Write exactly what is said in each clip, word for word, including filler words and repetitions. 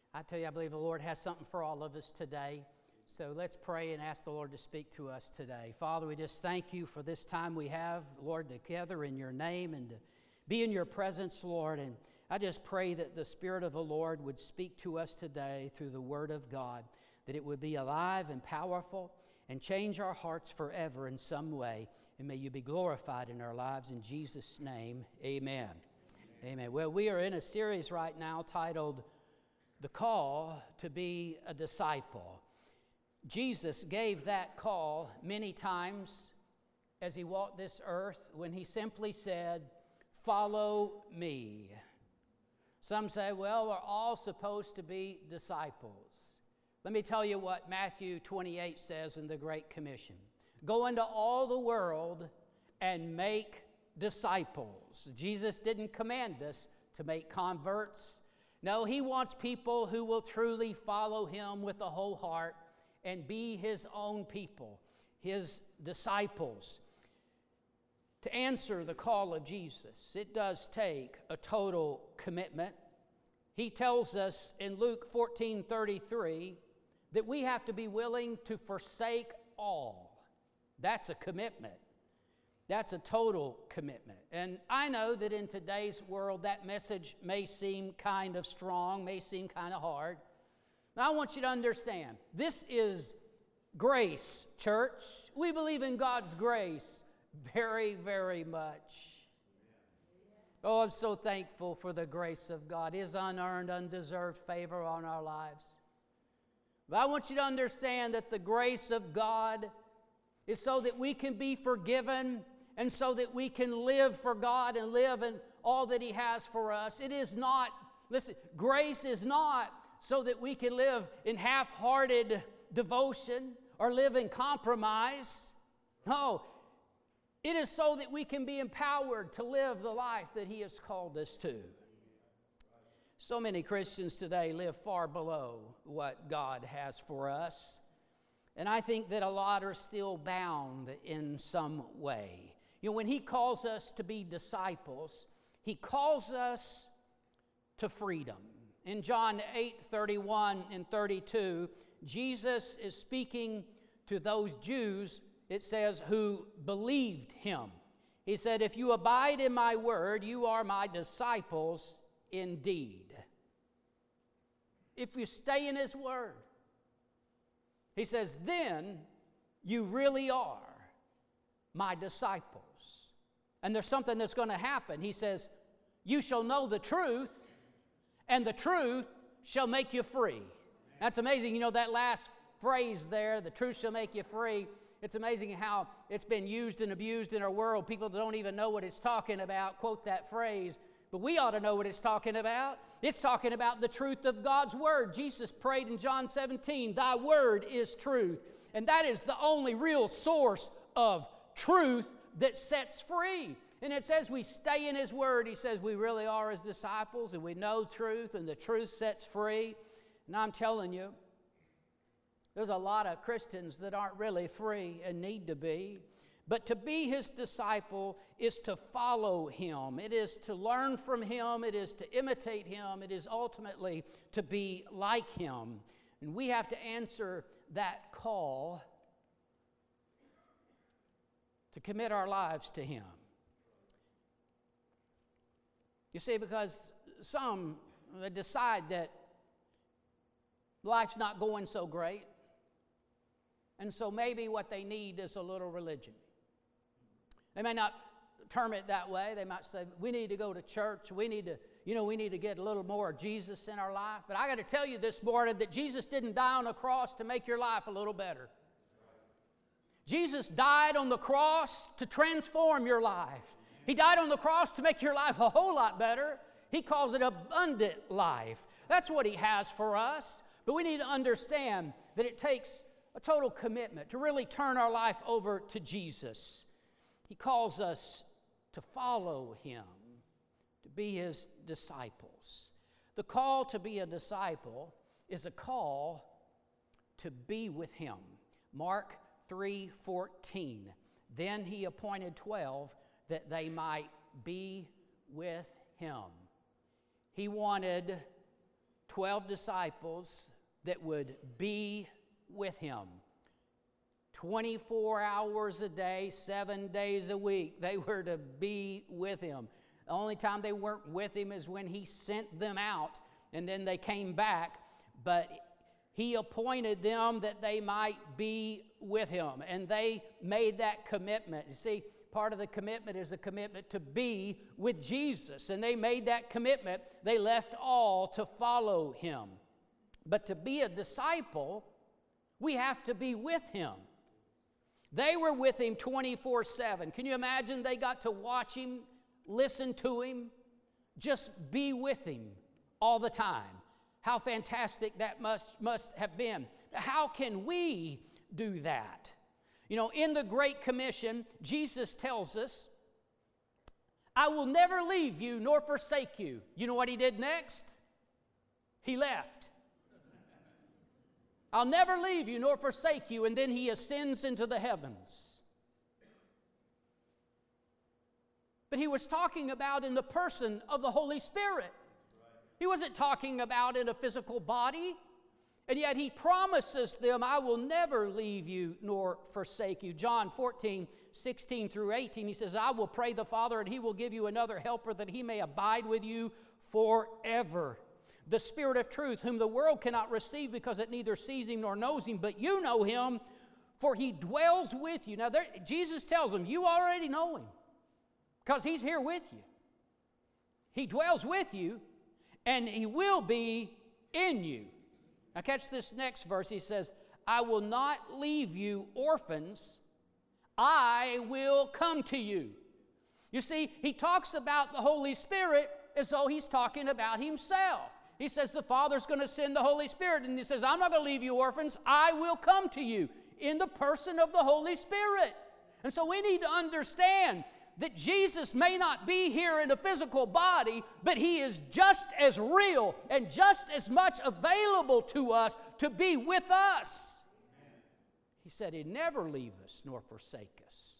I tell you, I believe the Lord has something for all of us today. So let's pray and ask the Lord to speak to us today. Father, we just thank you for this time we have, Lord, together in your name and to be in your presence, Lord. And I just pray that the Spirit of the Lord would speak to us today through the Word of God, that it would be alive and powerful and change our hearts forever in some way. And may you be glorified in our lives. In Jesus' name, amen. Amen. Amen. Well, we are in a series right now titled The Call to Be a Disciple. Jesus gave that call many times as he walked this earth when he simply said, "Follow me." Some say, well, we're all supposed to be disciples. Let me tell you what Matthew twenty-eight says in the Great Commission. Go into all the world and make disciples. Jesus didn't command us to make converts. No, he wants people who will truly follow him with the whole heart and be his own people, his disciples. To answer the call of Jesus, it does take a total commitment. He tells us in Luke fourteen thirty-three that we have to be willing to forsake all. That's a commitment. That's a total commitment. And I know that in today's world that message may seem kind of strong, may seem kind of hard. But I want you to understand, this is grace, church. We believe in God's grace very, very much. Oh, I'm so thankful for the grace of God, his unearned, undeserved favor on our lives. But I want you to understand that the grace of God is so that we can be forgiven and so that we can live for God and live in all that he has for us. It is not, listen, grace is not so that we can live in half-hearted devotion or live in compromise. No, it is so that we can be empowered to live the life that he has called us to. So many Christians today live far below what God has for us. And I think that a lot are still bound in some way. You know, when he calls us to be disciples, he calls us to freedom. In John eight thirty-one and thirty-two, Jesus is speaking to those Jews, it says, who believed him. He said, "If you abide in my word, you are my disciples indeed." If you stay in his word, he says, then you really are my disciples. And there's something that's going to happen. He says, you shall know the truth, and the truth shall make you free. That's amazing. You know that last phrase there, the truth shall make you free. It's amazing how it's been used and abused in our world. People don't even know what it's talking about, quote that phrase. But we ought to know what it's talking about. It's talking about the truth of God's word. Jesus prayed in John seventeen, thy word is truth. And that is the only real source of truth that sets free. And it says we stay in his word. He says we really are his disciples and we know truth and the truth sets free. And I'm telling you, there's a lot of Christians that aren't really free and need to be. But to be his disciple is to follow him. It is to learn from him. It is to imitate him. It is ultimately to be like him. And we have to answer that call to commit our lives to him. You see, because some they decide that life's not going so great, and so maybe what they need is a little religion. They may not term it that way. They might say, we need to go to church. We need to, you know, we need to get a little more of Jesus in our life. But I got to tell you this morning that Jesus didn't die on the cross to make your life a little better. Jesus died on the cross to transform your life. He died on the cross to make your life a whole lot better. He calls it abundant life. That's what he has for us. But we need to understand that it takes a total commitment to really turn our life over to Jesus. He calls us to follow him, to be his disciples. The call to be a disciple is a call to be with him. Mark three fourteen. Then he appointed twelve that they might be with him. He wanted twelve disciples that would be with him. twenty-four hours a day, seven days a week, they were to be with him. The only time they weren't with him is when he sent them out, and then they came back. But he appointed them that they might be with him, and they made that commitment. You see, part of the commitment is a commitment to be with Jesus, and they made that commitment. They left all to follow him. But to be a disciple, we have to be with him. They were with him twenty-four seven. Can you imagine they got to watch him, listen to him, just be with him all the time? How fantastic that must, must have been. How can we do that? You know, in the Great Commission, Jesus tells us, I will never leave you nor forsake you. You know what he did next? He left. I'll never leave you nor forsake you. And then he ascends into the heavens. But he was talking about in the person of the Holy Spirit. He wasn't talking about in a physical body. And yet he promises them, I will never leave you nor forsake you. John fourteen, sixteen through eighteen, he says, I will pray the Father, and he will give you another helper, that he may abide with you forever. The Spirit of truth, whom the world cannot receive because it neither sees him nor knows him, but you know him, for he dwells with you. Now, there, Jesus tells them, you already know him because he's here with you. He dwells with you, and he will be in you. Now, catch this next verse. He says, I will not leave you orphans. I will come to you. You see, he talks about the Holy Spirit as though he's talking about himself. He says the Father's going to send the Holy Spirit, and he says, I'm not going to leave you orphans. I will come to you in the person of the Holy Spirit. And so we need to understand that Jesus may not be here in a physical body, but he is just as real and just as much available to us to be with us. He said he'd never leave us nor forsake us.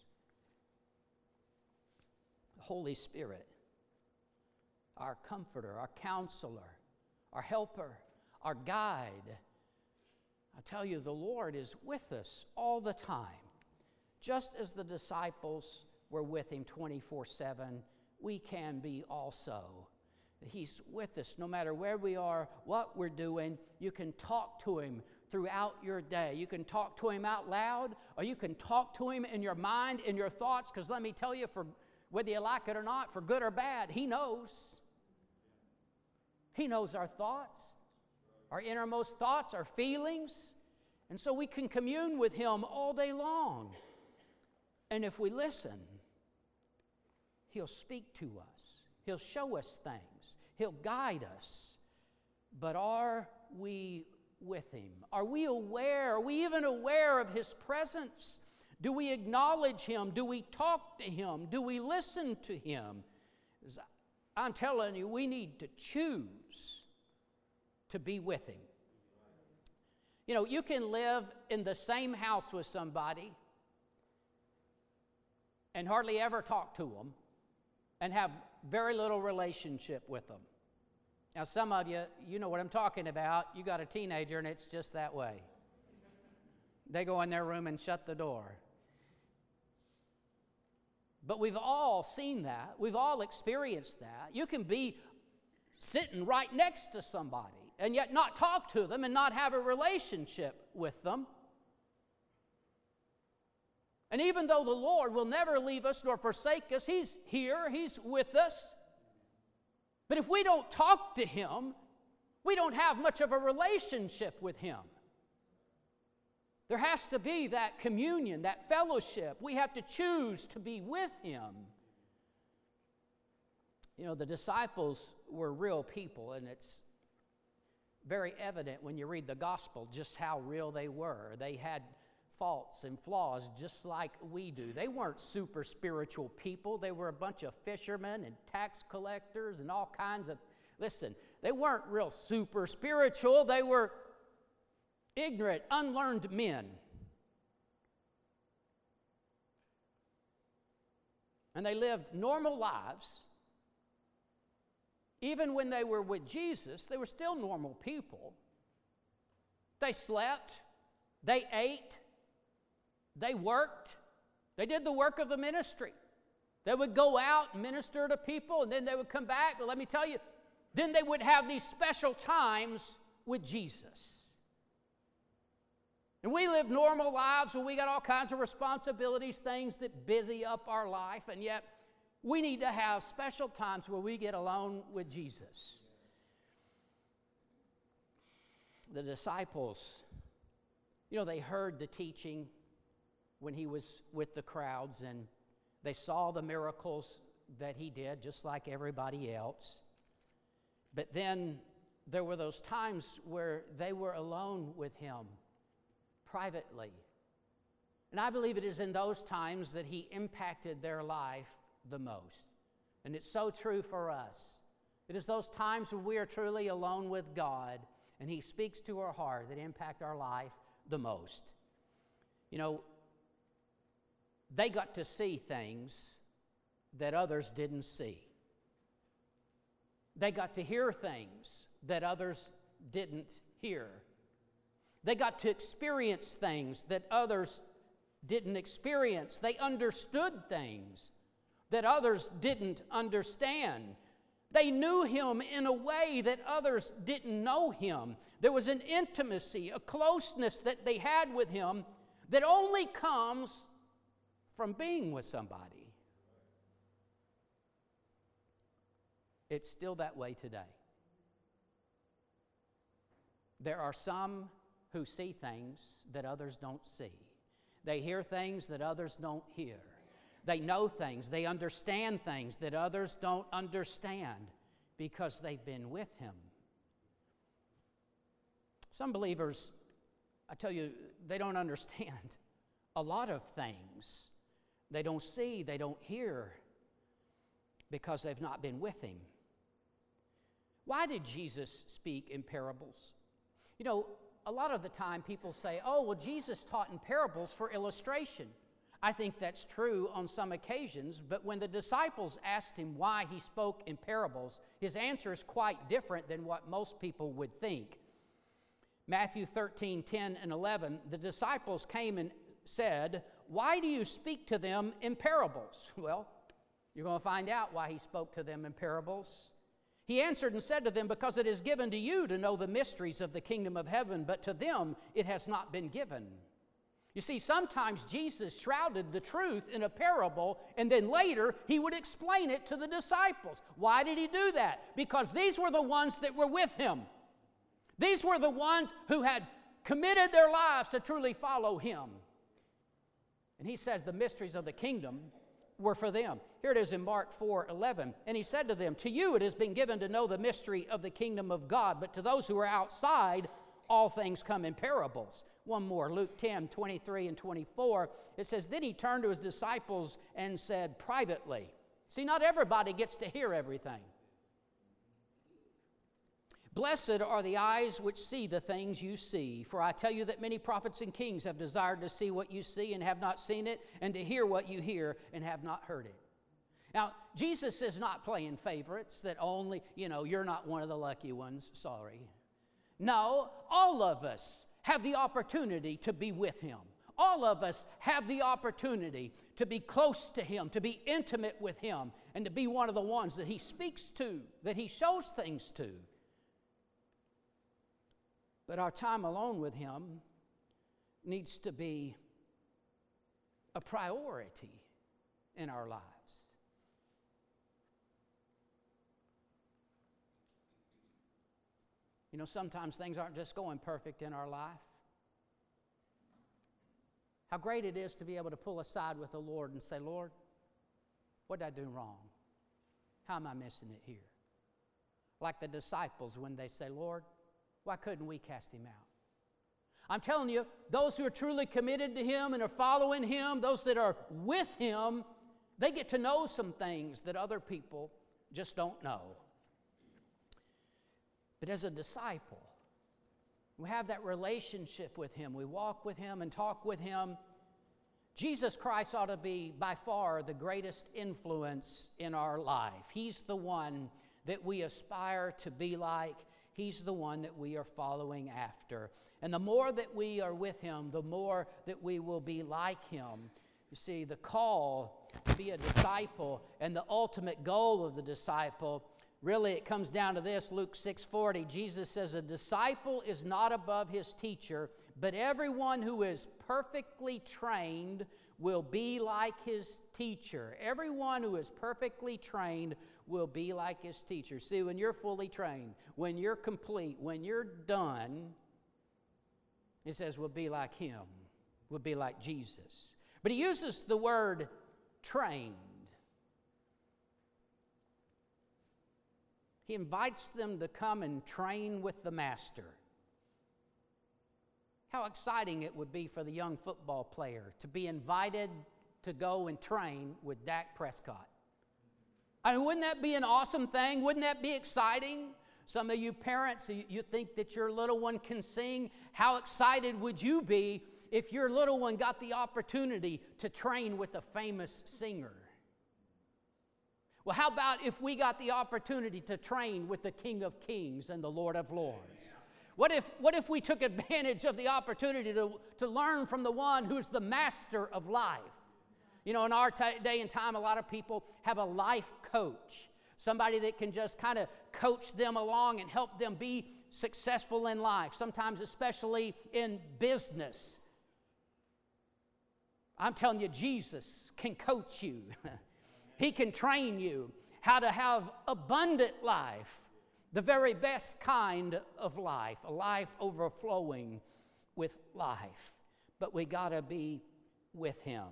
The Holy Spirit, our comforter, our counselor, our helper, our guide. I tell you, the Lord is with us all the time. Just as the disciples were with him twenty-four seven, we can be also. He's with us no matter where we are, what we're doing. You can talk to him throughout your day. You can talk to him out loud, or you can talk to him in your mind, in your thoughts, because let me tell you, for whether you like it or not, for good or bad, he knows. He knows our thoughts, our innermost thoughts, our feelings. And so we can commune with him all day long. And if we listen, he'll speak to us. He'll show us things. He'll guide us. But are we with him? Are we aware? Are we even aware of his presence? Do we acknowledge him? Do we talk to him? Do we listen to him? I'm telling you, we need to choose to be with him. You know, you can live in the same house with somebody and hardly ever talk to them and have very little relationship with them. Now, some of you, you know what I'm talking about. You got a teenager and it's just that way. They go in their room and shut the door. But we've all seen that. We've all experienced that. You can be sitting right next to somebody and yet not talk to them and not have a relationship with them. And even though the Lord will never leave us nor forsake us, he's here, he's with us. But if we don't talk to him, we don't have much of a relationship with him. There has to be that communion, that fellowship. We have to choose to be with him. You know, the disciples were real people, and it's very evident when you read the gospel just how real they were. They had faults and flaws just like we do. They weren't super spiritual people. They were a bunch of fishermen and tax collectors and all kinds of... Listen, they weren't real super spiritual. They were ignorant, unlearned men. And they lived normal lives even when they were with Jesus, they were still normal people. They slept, they ate, they worked, they did the work of the ministry. They would go out and minister to people, and then they would come back. But let me tell you, then they would have these special times with Jesus. And we live normal lives where we got all kinds of responsibilities, things that busy up our life, and yet we need to have special times where we get alone with Jesus. The disciples, you know, they heard the teaching when he was with the crowds, and they saw the miracles that he did, just like everybody else. But then there were those times where they were alone with him privately. And I believe it is in those times that he impacted their life the most. And it's so true for us. It is those times when we are truly alone with God and he speaks to our heart that impact our life the most. You know, they got to see things that others didn't see. They got to hear things that others didn't hear. They got to experience things that others didn't experience. They understood things that others didn't understand. They knew him in a way that others didn't know him. There was an intimacy, a closeness that they had with him that only comes from being with somebody. It's still that way today. There are some who see things that others don't see. They hear things that others don't hear. They know things, they understand things that others don't understand because they've been with him. Some believers, I tell you, they don't understand a lot of things. They don't see, they don't hear because they've not been with him. Why did Jesus speak in parables? You know, a lot of the time people say, oh, well, Jesus taught in parables for illustration. I think that's true on some occasions, but when the disciples asked him why he spoke in parables, his answer is quite different than what most people would think. Matthew thirteen, ten, and eleven, the disciples came and said, why do you speak to them in parables? Well, you're going to find out why he spoke to them in parables. He answered and said to them, because it is given to you to know the mysteries of the kingdom of heaven, but to them it has not been given. You see, sometimes Jesus shrouded the truth in a parable, and then later he would explain it to the disciples. Why did he do that? Because these were the ones that were with him. These were the ones who had committed their lives to truly follow him. And he says the mysteries of the kingdom were for them. Here it is in Mark four eleven. And he said to them, to you it has been given to know the mystery of the kingdom of God, but to those who are outside, all things come in parables. One more, Luke ten, twenty-three and twenty-four. It says, then he turned to his disciples and said privately. See, not everybody gets to hear everything. Blessed are the eyes which see the things you see. For I tell you that many prophets and kings have desired to see what you see and have not seen it, and to hear what you hear and have not heard it. Now, Jesus is not playing favorites that only, you know, you're not one of the lucky ones, sorry. No, all of us have the opportunity to be with him. All of us have the opportunity to be close to him, to be intimate with him, and to be one of the ones that he speaks to, that he shows things to. But our time alone with him needs to be a priority in our lives. You know, sometimes things aren't just going perfect in our life. How great it is to be able to pull aside with the Lord and say, Lord, what did I do wrong? How am I missing it here? Like the disciples when they say, Lord, why couldn't we cast him out? I'm telling you, those who are truly committed to him and are following him, those that are with him, they get to know some things that other people just don't know. But as a disciple, we have that relationship with him. We walk with him and talk with him. Jesus Christ ought to be by far the greatest influence in our life. He's the one that we aspire to be like, He's the one that we are following after. And the more that we are with Him, the more that we will be like Him. You see, the call to be a disciple and the ultimate goal of the disciple, really it comes down to this, Luke six forty. Jesus says, a disciple is not above his teacher, but everyone who is perfectly trained will be like his teacher. Everyone who is perfectly trained will be like his teacher. See, when you're fully trained, when you're complete, when you're done, it says we'll be like Him, we'll be like Jesus. But He uses the word trained. He invites them to come and train with the Master. How exciting it would be for the young football player to be invited to go and train with Dak Prescott. I mean, wouldn't that be an awesome thing? Wouldn't that be exciting? Some of you parents, you think that your little one can sing. How excited would you be if your little one got the opportunity to train with a famous singer? Well, how about if we got the opportunity to train with the King of Kings and the Lord of Lords? What if, what if we took advantage of the opportunity to, to learn from the one who's the master of life? You know, in our t- day and time, a lot of people have a life coach, somebody that can just kind of coach them along and help them be successful in life, sometimes especially in business. I'm telling you, Jesus can coach you. He can train you how to have abundant life, the very best kind of life, a life overflowing with life. But we got to be with Him.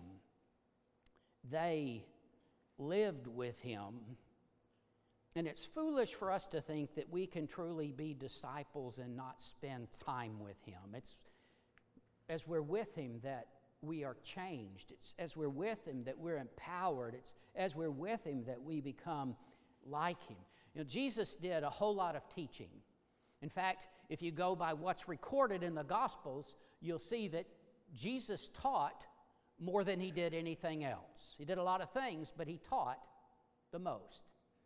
They lived with Him. And it's foolish for us to think that we can truly be disciples and not spend time with Him. It's as we're with Him that we are changed. It's as we're with Him that we're empowered. It's as we're with Him that we become like Him. You know, Jesus did a whole lot of teaching. In fact, if you go by what's recorded in the Gospels, you'll see that Jesus taught more than He did anything else. He did a lot of things, but He taught the most.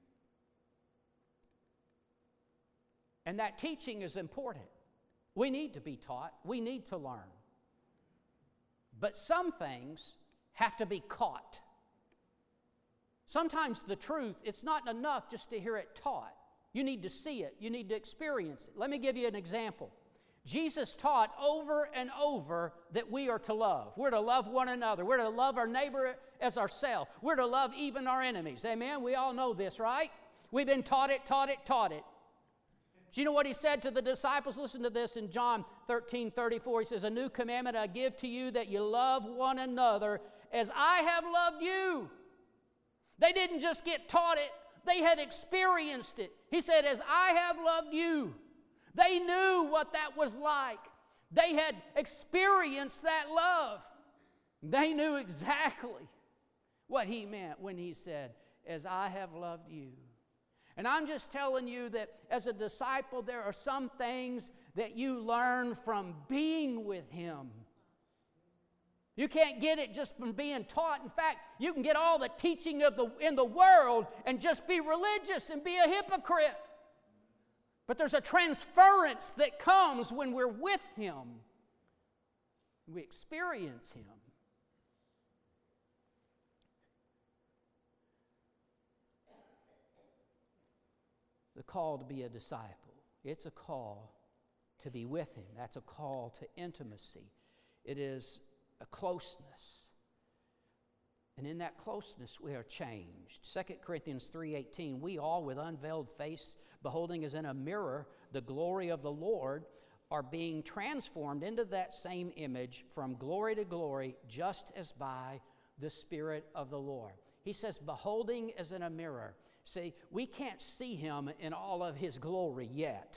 And that teaching is important. We need to be taught. We need to learn. But some things have to be caught. Sometimes the truth, it's not enough just to hear it taught. You need to see it. You need to experience it. Let me give you an example. Jesus taught over and over that we are to love. We're to love one another. We're to love our neighbor as ourselves. We're to love even our enemies. Amen? We all know this, right? We've been taught it, taught it, taught it. Do you know what He said to the disciples? Listen to this in John thirteen thirty-four. He says, a new commandment I give to you, that you love one another as I have loved you. They didn't just get taught it. They had experienced it. He said, as I have loved you. They knew what that was like. They had experienced that love. They knew exactly what He meant when He said, as I have loved you. And I'm just telling you that as a disciple, there are some things that you learn from being with Him. You can't get it just from being taught. In fact, you can get all the teaching of the in the world and just be religious and be a hypocrite. But there's a transference that comes when we're with Him. We experience Him. The call to be a disciple. It's a call to be with Him. That's a call to intimacy. It is a closeness. And in that closeness we are changed. Second Corinthians three eighteen, we all with unveiled face, beholding as in a mirror the glory of the Lord, are being transformed into that same image from glory to glory, just as by the Spirit of the Lord. He says, beholding as in a mirror. See, we can't see Him in all of His glory yet.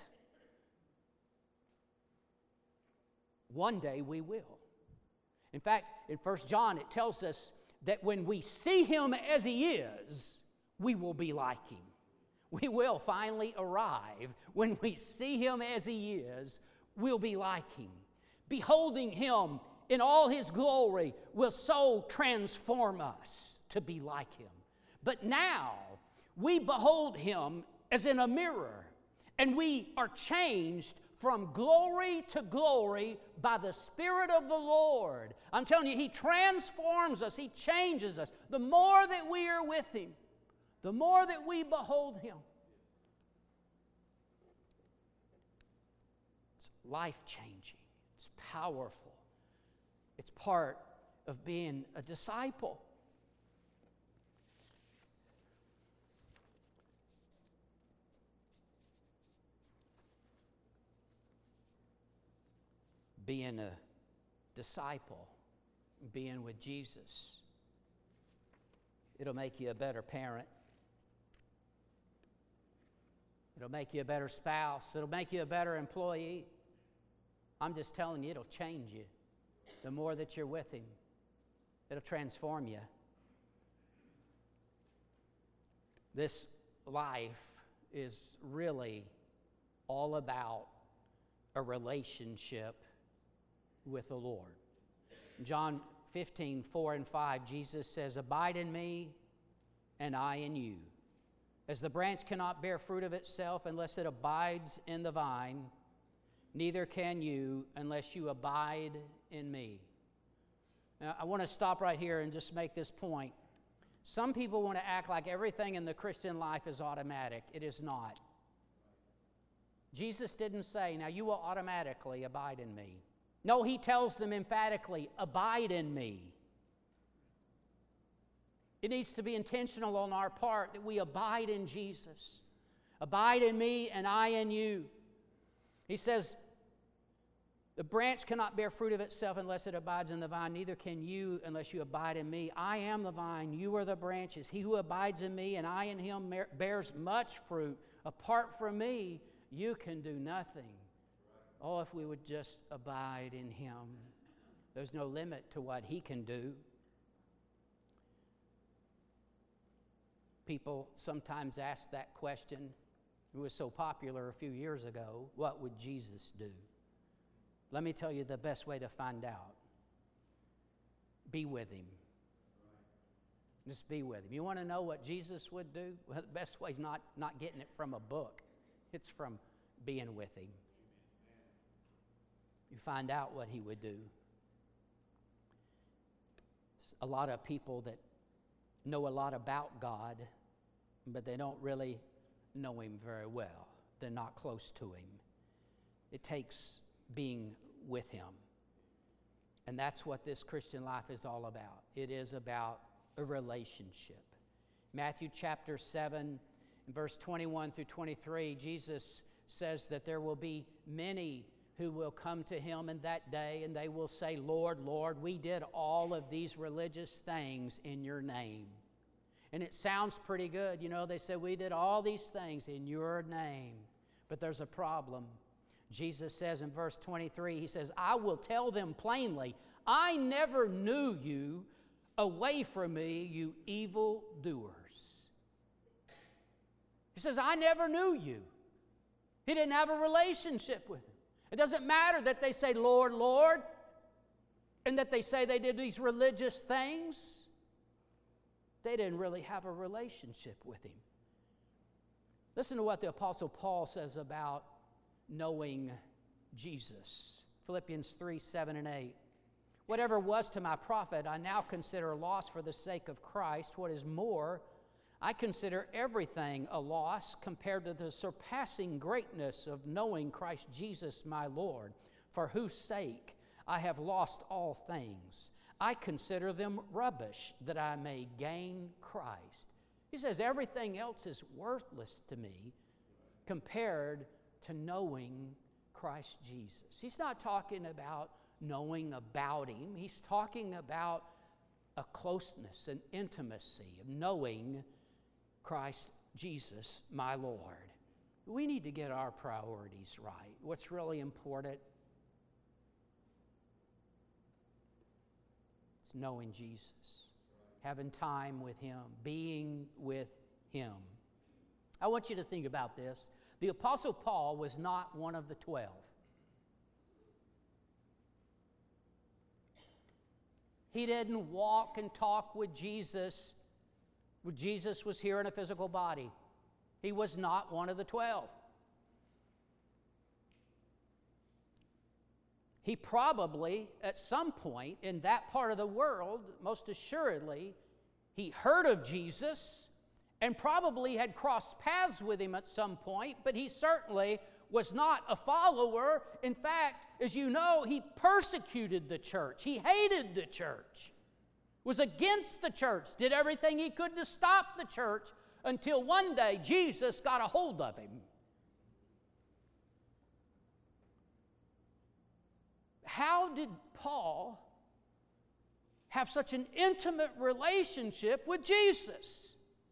One day we will. In fact, in First John it tells us that when we see Him as He is, we will be like Him. We will finally arrive. When we see Him as He is, we'll be like Him. Beholding Him in all His glory will so transform us to be like Him. But now, we behold Him as in a mirror, and we are changed from glory to glory by the Spirit of the Lord. I'm telling you, He transforms us. He changes us. The more that we are with Him, the more that we behold Him. It's life-changing. It's powerful. It's part of being a disciple. Being a disciple, being with Jesus, it'll make you a better parent. It'll make you a better spouse. It'll make you a better employee. I'm just telling you, it'll change you. The more that you're with Him, it'll transform you. This life is really all about a relationship with the Lord. John fifteen, four and five, Jesus says, "Abide in me, and I in you. As the branch cannot bear fruit of itself unless it abides in the vine, neither can you unless you abide in me." Now, I want to stop right here and just make this point. Some people want to act like everything in the Christian life is automatic. It is not. Jesus didn't say, "Now you will automatically abide in me." No, He tells them emphatically, "Abide in me." It needs to be intentional on our part that we abide in Jesus. Abide in me and I in you. He says, the branch cannot bear fruit of itself unless it abides in the vine. Neither can you unless you abide in me. I am the vine, you are the branches. He who abides in me and I in him bears much fruit. Apart from me, you can do nothing. Oh, if we would just abide in Him. There's no limit to what He can do. People sometimes ask that question. It was so popular a few years ago. What would Jesus do? Let me tell you the best way to find out. Be with Him. Just be with Him. You want to know what Jesus would do? Well, the best way is not, not getting it from a book. It's from being with Him. You find out what He would do. A lot of people that know a lot about God, but they don't really know Him very well. They're not close to Him. It takes being with Him. And that's what this Christian life is all about. It is about a relationship. Matthew chapter seven, verse twenty-one through twenty-three, Jesus says that there will be many who will come to Him in that day, and they will say, "Lord, Lord, we did all of these religious things in your name." And it sounds pretty good. You know, they say, "We did all these things in your name." But there's a problem. Jesus says in verse twenty-three, He says, "I will tell them plainly, I never knew you. Away from me, you evil doers." He says, "I never knew you." He didn't have a relationship with Him. It doesn't matter that they say, "Lord, Lord," and that they say they did these religious things. They didn't really have a relationship with Him. Listen to what the Apostle Paul says about knowing Jesus. Philippians three, seven and eight. "Whatever was to my profit, I now consider loss for the sake of Christ. What is more, I consider everything a loss compared to the surpassing greatness of knowing Christ Jesus my Lord, for whose sake I have lost all things. I consider them rubbish, that I may gain Christ." He says everything else is worthless to me compared to knowing Christ Jesus. He's not talking about knowing about Him. He's talking about a closeness, an intimacy of knowing Christ Jesus, my Lord. We need to get our priorities right. What's really important? It's knowing Jesus, having time with Him, being with Him. I want you to think about this. The Apostle Paul was not one of the twelve. He didn't walk and talk with Jesus when Jesus was here in a physical body. He was not one of the twelve. He probably, at some point in that part of the world, most assuredly, he heard of Jesus and probably had crossed paths with him at some point, but he certainly was not a follower. In fact, as you know, he persecuted the church. He hated the church, was against the church, did everything he could to stop the church until one day Jesus got a hold of him. How did Paul have such an intimate relationship with Jesus?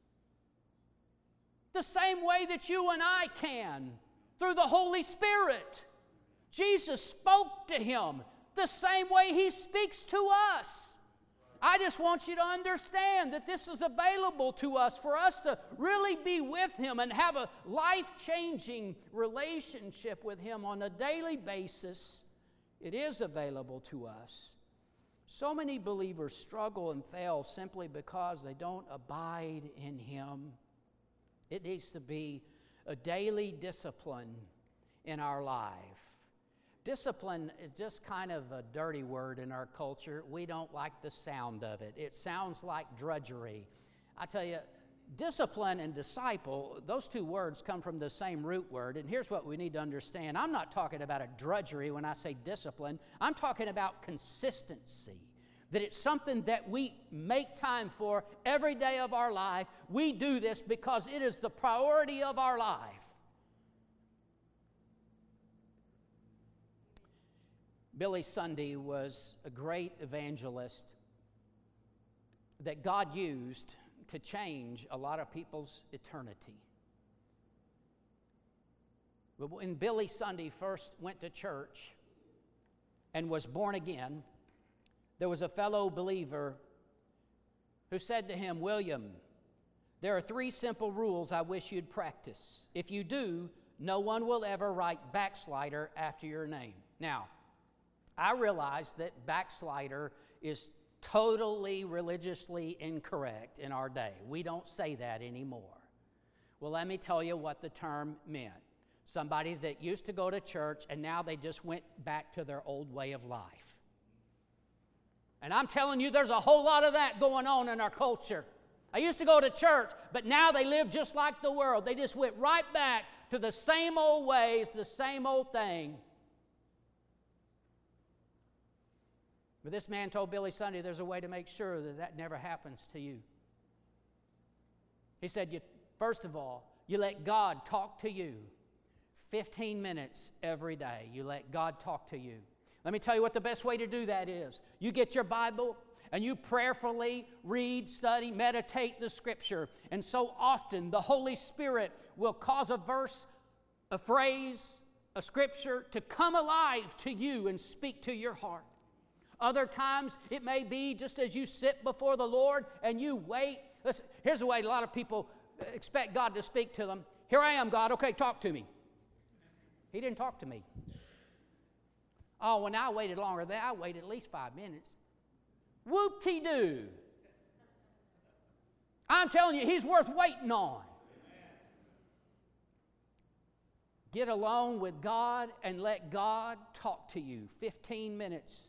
The same way that you and I can, through the Holy Spirit. Jesus spoke to him the same way he speaks to us. I just want you to understand that this is available to us for us to really be with him and have a life-changing relationship with him on a daily basis. It is available to us. So many believers struggle and fail simply because they don't abide in him. It needs to be a daily discipline in our life. Discipline is just kind of a dirty word in our culture. We don't like the sound of it. It sounds like drudgery. I tell you, discipline and disciple, those two words come from the same root word, and here's what we need to understand. I'm not talking about a drudgery when I say discipline. I'm talking about consistency, that it's something that we make time for every day of our life. We do this because it is the priority of our life. Billy Sunday was a great evangelist that God used to change a lot of people's eternity. But when Billy Sunday first went to church and was born again, there was a fellow believer who said to him, "William, there are three simple rules I wish you'd practice. If you do, no one will ever write backslider after your name." Now, I realize that backslider is totally religiously incorrect in our day. We don't say that anymore. Well, let me tell you what the term meant. Somebody that used to go to church and now they just went back to their old way of life. And I'm telling you, there's a whole lot of that going on in our culture. I used to go to church, but now they live just like the world. They just went right back to the same old ways, the same old thing. But this man told Billy Sunday there's a way to make sure that that never happens to you. He said, you, first of all, you let God talk to you fifteen minutes every day. You let God talk to you. Let me tell you what the best way to do that is. You get your Bible and you prayerfully read, study, meditate the Scripture. And so often the Holy Spirit will cause a verse, a phrase, a Scripture to come alive to you and speak to your heart. Other times, it may be just as you sit before the Lord and you wait. Listen, here's the way a lot of people expect God to speak to them. Here I am, God. Okay, talk to me. He didn't talk to me. Oh, when I waited longer than that, I waited at least five minutes. Whoop-de-doo. I'm telling you, he's worth waiting on. Get alone with God and let God talk to you. fifteen minutes.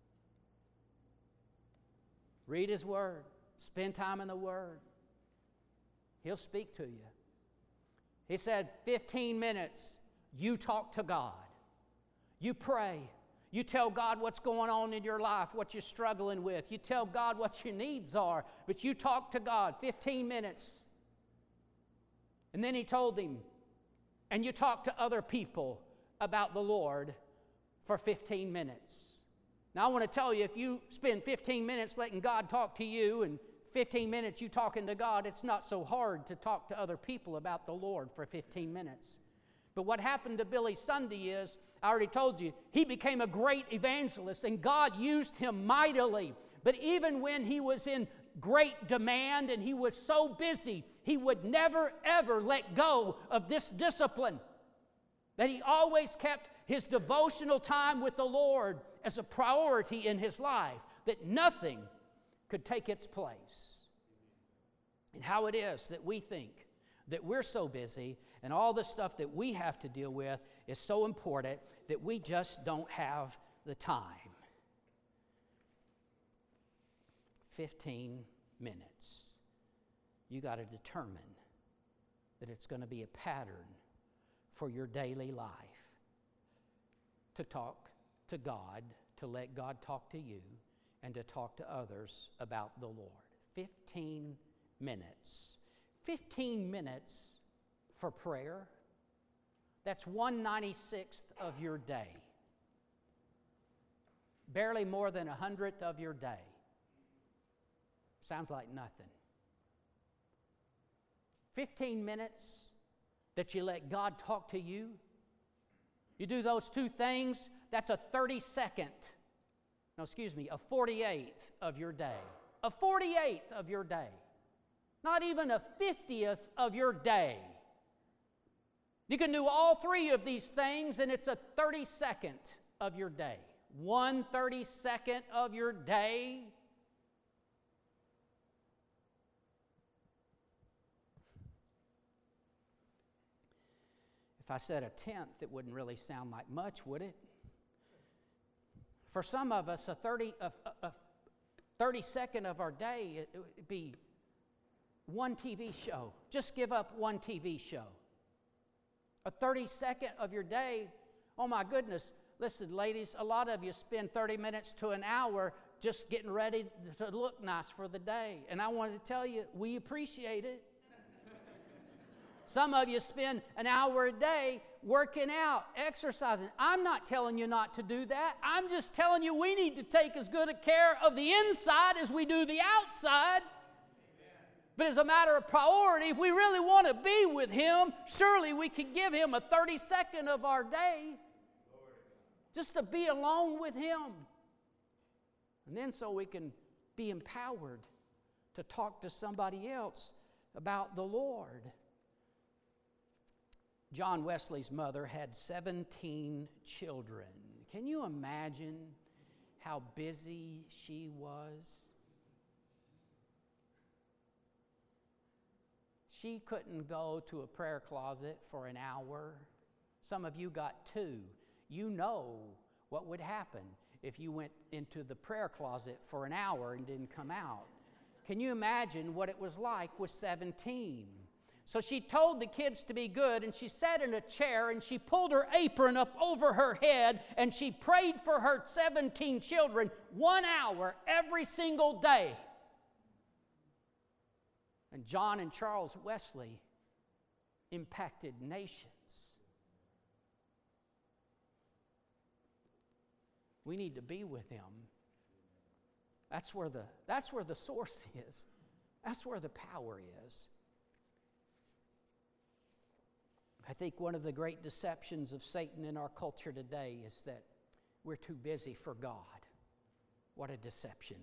Read His Word. Spend time in the Word. He'll speak to you. He said, fifteen minutes, you talk to God. You pray. You tell God what's going on in your life, what you're struggling with. You tell God what your needs are, but you talk to God fifteen minutes. And then he told him, and you talk to other people about the Lord for fifteen minutes. Now, I want to tell you, if you spend fifteen minutes letting God talk to you and fifteen minutes you talking to God, it's not so hard to talk to other people about the Lord for fifteen minutes. But what happened to Billy Sunday is, I already told you, he became a great evangelist, and God used him mightily. But even when he was in great demand and he was so busy, he would never, ever let go of this discipline. That he always kept his devotional time with the Lord as a priority in his life, that nothing could take its place. And how it is that we think that we're so busy and all the stuff that we have to deal with is so important that we just don't have the time. fifteen minutes. You got to determine that it's going to be a pattern for your daily life to talk to God, to let God talk to you, and to talk to others about the Lord. fifteen minutes. fifteen minutes for prayer. That's one ninety-sixth of your day. Barely more than a hundredth of your day. Sounds like nothing. fifteen minutes that you let God talk to you. You do those two things, that's a thirty-second, no, excuse me, a forty-eighth of your day. A forty-eighth of your day. Not even a fiftieth of your day. You can do all three of these things and it's a thirty-second of your day. One thirty-second of your day. If I said a tenth, it wouldn't really sound like much, would it? For some of us, a thirty, a, a thirty-second of our day, it, it would be one T V show. Just give up one T V show. A thirty-second of your day, oh my goodness. Listen, ladies, a lot of you spend thirty minutes to an hour just getting ready to look nice for the day. And I wanted to tell you, we appreciate it. Some of you spend an hour a day working out, exercising. I'm not telling you not to do that. I'm just telling you we need to take as good a care of the inside as we do the outside. But as a matter of priority, if we really want to be with Him, surely we can give Him a thirty-second of our day just to be alone with Him. And then so we can be empowered to talk to somebody else about the Lord. John Wesley's mother had seventeen children. Can you imagine how busy she was? She couldn't go to a prayer closet for an hour. Some of you got two. You know what would happen if you went into the prayer closet for an hour and didn't come out. Can you imagine what it was like with seventeen? So she told the kids to be good, and she sat in a chair, and she pulled her apron up over her head, and she prayed for her seventeen children one hour every single day. And John and Charles Wesley impacted nations. We need to be with Him. That's where the, that's where the source is. That's where the power is. I think one of the great deceptions of Satan in our culture today is that we're too busy for God. What a deception.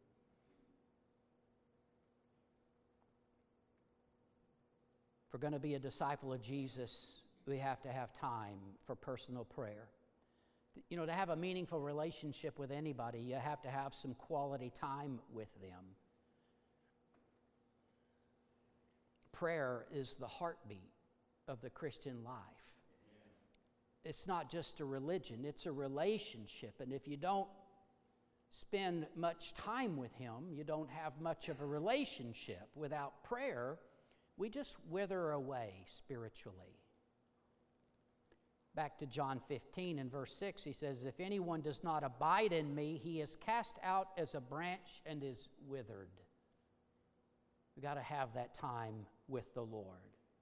If we're going to be a disciple of Jesus, we have to have time for personal prayer. You know, to have a meaningful relationship with anybody, you have to have some quality time with them. Prayer is the heartbeat of the Christian life. It's not just a religion, it's a relationship. And if you don't spend much time with Him, you don't have much of a relationship. Without prayer, we just wither away spiritually. Back to John fifteen and verse six, he says, "If anyone does not abide in me, he is cast out as a branch and is withered." We've got to have that time with the Lord.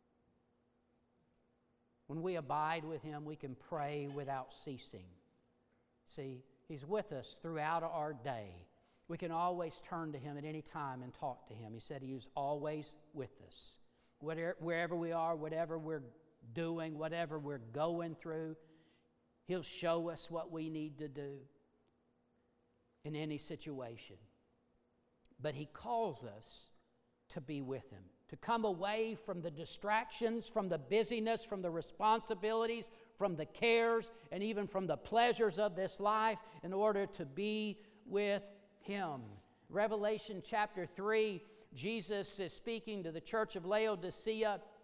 When we abide with Him, we can pray without ceasing. See, He's with us throughout our day. We can always turn to Him at any time and talk to Him. He said He is always with us. Whatever, wherever we are, whatever we're doing, whatever we're going through, He'll show us what we need to do in any situation. But He calls us to be with Him, to come away from the distractions, from the busyness, from the responsibilities, from the cares, and even from the pleasures of this life in order to be with Him. Revelation chapter three, Jesus is speaking to the church of Laodicea,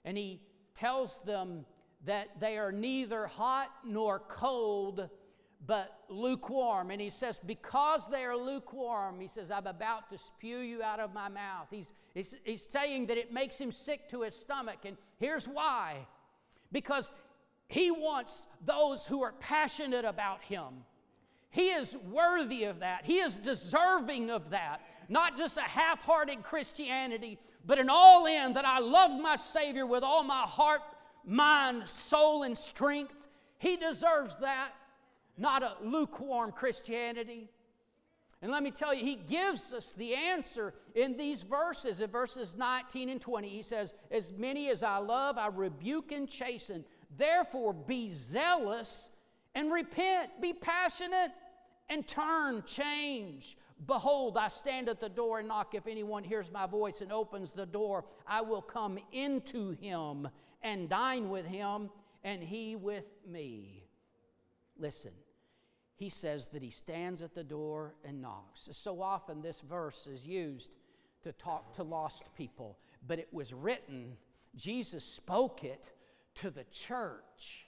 And he tells them that they are neither hot nor cold, but lukewarm. And he says, because they are lukewarm, he says, I'm about to spew you out of my mouth. He's, he's, he's saying that it makes him sick to his stomach. And here's why. Because he wants those who are passionate about him. He is worthy of that. He is deserving of that. Not just a half-hearted Christianity, but an all-in that I love my Savior with all my heart, mind, soul, and strength. He deserves that. Not a lukewarm Christianity. And let me tell you, he gives us the answer in these verses, in verses nineteen and twenty. He says, as many as I love, I rebuke and chasten. Therefore, be zealous and repent. Be passionate and turn, change. Behold, I stand at the door and knock. If anyone hears my voice and opens the door, I will come into him and dine with him, and he with me. Listen, he says that he stands at the door and knocks. So often this verse is used to talk to lost people, but it was written, Jesus spoke it to the church.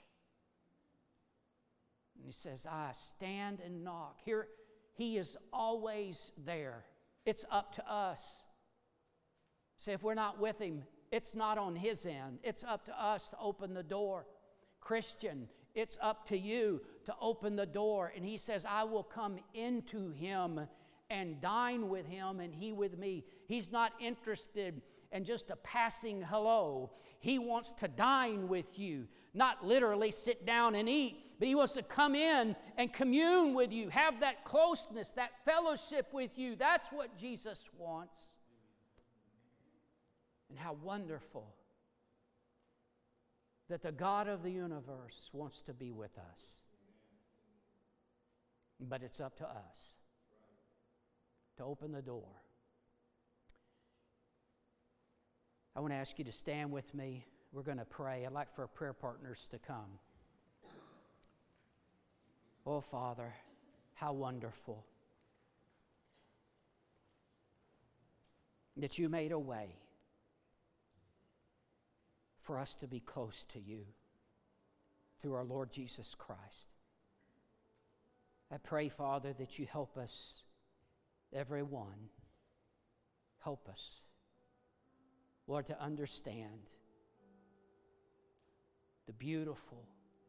And he says, I stand and knock. Here, he is always there. It's up to us. See, if we're not with him, it's not on his end. It's up to us to open the door. Christian, it's up to you to open the door. And he says, I will come into him and dine with him and he with me. He's not interested in just a passing hello. He wants to dine with you. Not literally sit down and eat, but he wants to come in and commune with you. Have that closeness, that fellowship with you. That's what Jesus wants. And how wonderful that the God of the universe wants to be with us. But it's up to us to open the door. I want to ask you to stand with me. We're going to pray. I'd like for our prayer partners to come. Oh, Father, how wonderful that you made a way for us to be close to you through our Lord Jesus Christ. I pray, Father, that you help us, everyone, help us, Lord, to understand the beautiful,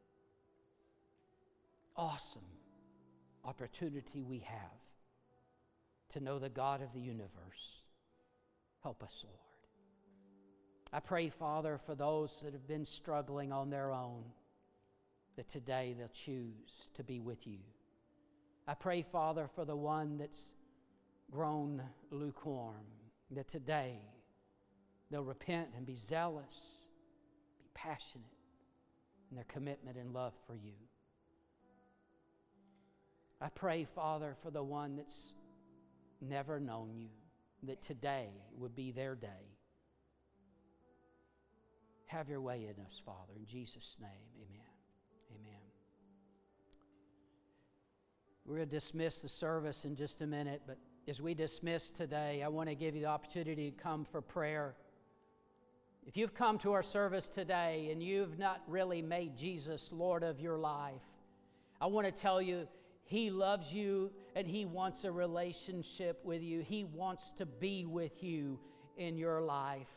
awesome opportunity we have to know the God of the universe. Help us, Lord. I pray, Father, for those that have been struggling on their own, that today they'll choose to be with you. I pray, Father, for the one that's grown lukewarm, that today they'll repent and be zealous, be passionate in their commitment and love for you. I pray, Father, for the one that's never known you, that today would be their day. Have your way in us, Father. In Jesus' name, amen. Amen. We're going to dismiss the service in just a minute, but as we dismiss today, I want to give you the opportunity to come for prayer. If you've come to our service today and you've not really made Jesus Lord of your life, I want to tell you, He loves you and He wants a relationship with you. He wants to be with you in your life.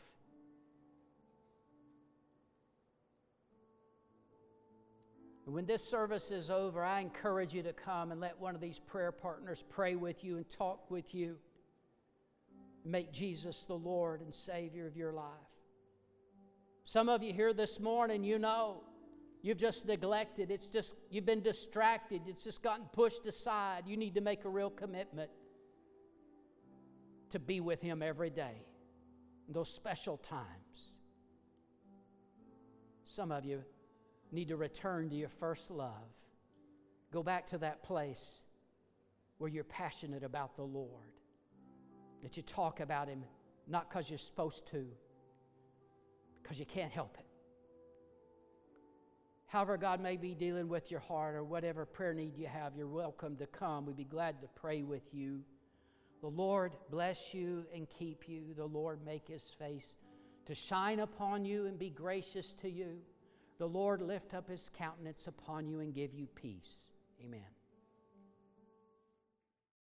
When this service is over, I encourage you to come and let one of these prayer partners pray with you and talk with you. Make Jesus the Lord and Savior of your life. Some of you here this morning, you know, you've just neglected. It's just, you've been distracted. It's just gotten pushed aside. You need to make a real commitment to be with Him every day in those special times. Some of you need to return to your first love. Go back to that place where you're passionate about the Lord, that you talk about Him not because you're supposed to, because you can't help it. However God may be dealing with your heart or whatever prayer need you have, you're welcome to come. We'd be glad to pray with you. The Lord bless you and keep you. The Lord make His face to shine upon you and be gracious to you. The Lord lift up his countenance upon you and give you peace. Amen.